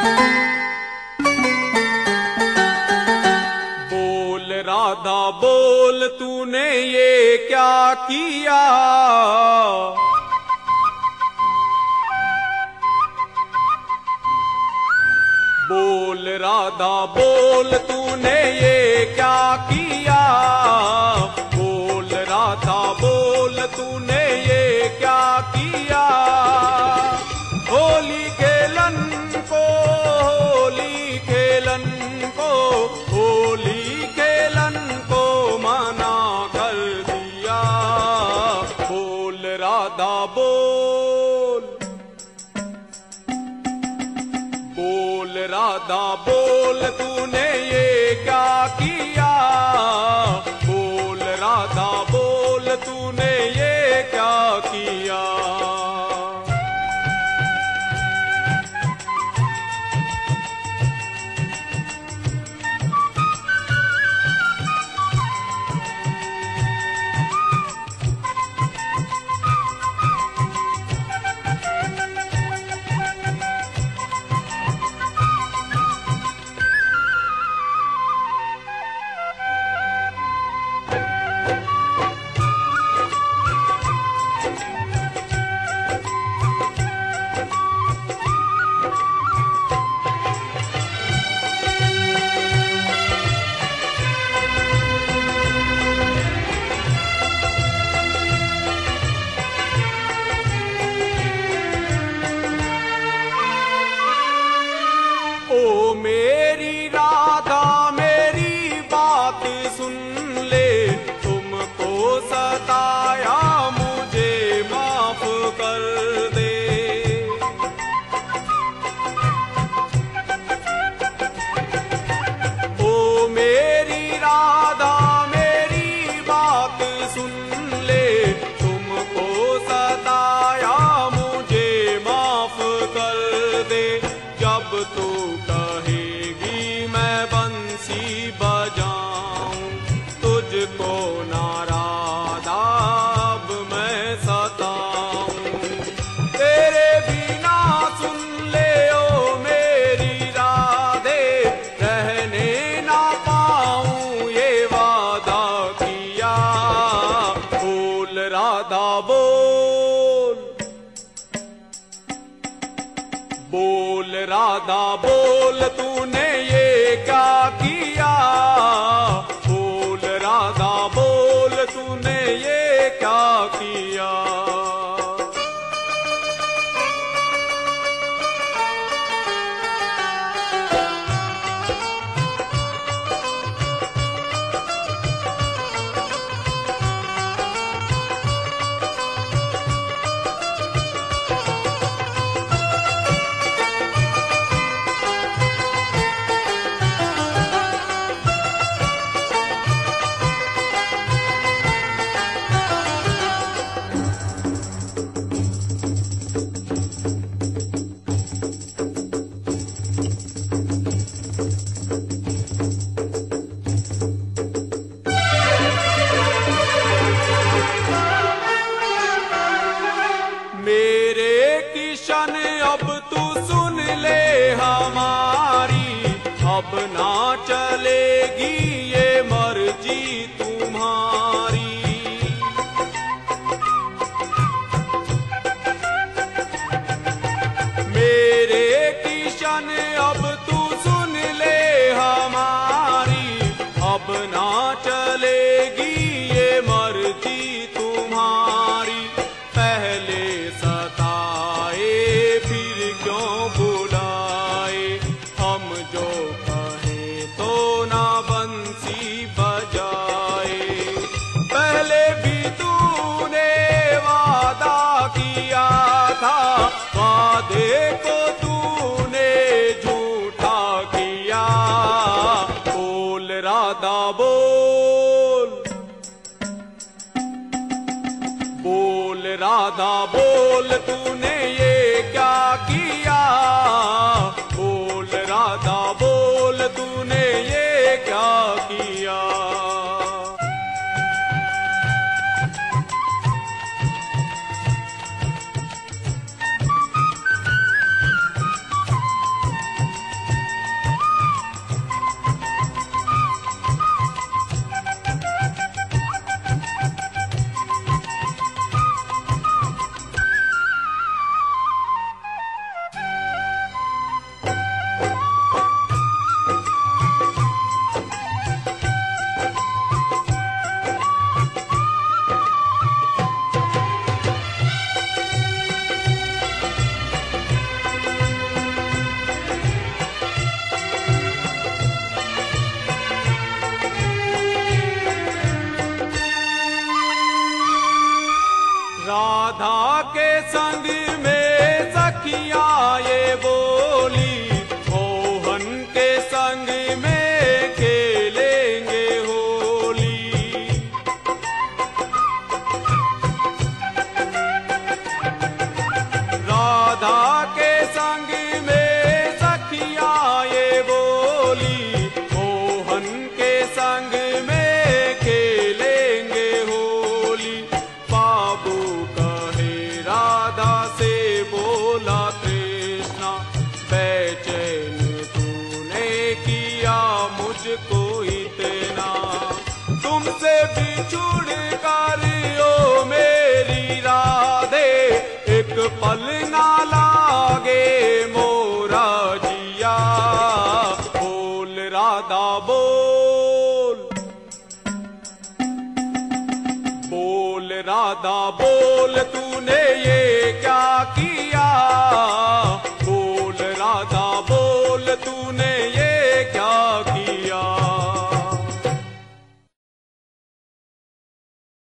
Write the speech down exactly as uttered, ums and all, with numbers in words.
राधा बोल तूने ये क्या किया, बोल राधा बोल तूने ये क्या किया, बोल राधा बोल तूने ये क्या किया। होली खेलन को होली खेलन को होली खेलन को मना कर दिया, बोल राधा बोल, बोल राधा बोल तूने ये क्या किया, बोल राधा बोल तूने ये क्या किया। ओ मेरी राधा मेरी बात सुन ले, तुमको सताया मुझे माफ कर दे। ओ मेरी राधा मेरी बात सुन ले, तुमको सताया मुझे माफ कर दे। जब तू कहेगी मैं बंसी बजाऊं, तुझको ना राधा अब मैं सताऊं। तेरे बिना सुन ले ओ मेरी राधे, रहने ना पाऊं ये वादा किया, बोल राधा बोल, बोल राधा बोल तूने ये क्या किया, बोल राधा बोल तूने ये क्या किया। मेरे किशन अब तू सुन ले हमारी, अब ना चलेगी ये मर्जी तुम्हारी। मेरे किशन अब तू सुन ले हमारी, अब ना चलेगी ये मर्जी तुम्हारी। पहले सताए फिर क्यों बुलाए, हम जो कहें तो ना बन छुड़ कर ओ मेरी राधे, एक पल ना लागे मोरा जिया। बोल राधा बोल, बोल राधा बोल, तूने ये क्या किया।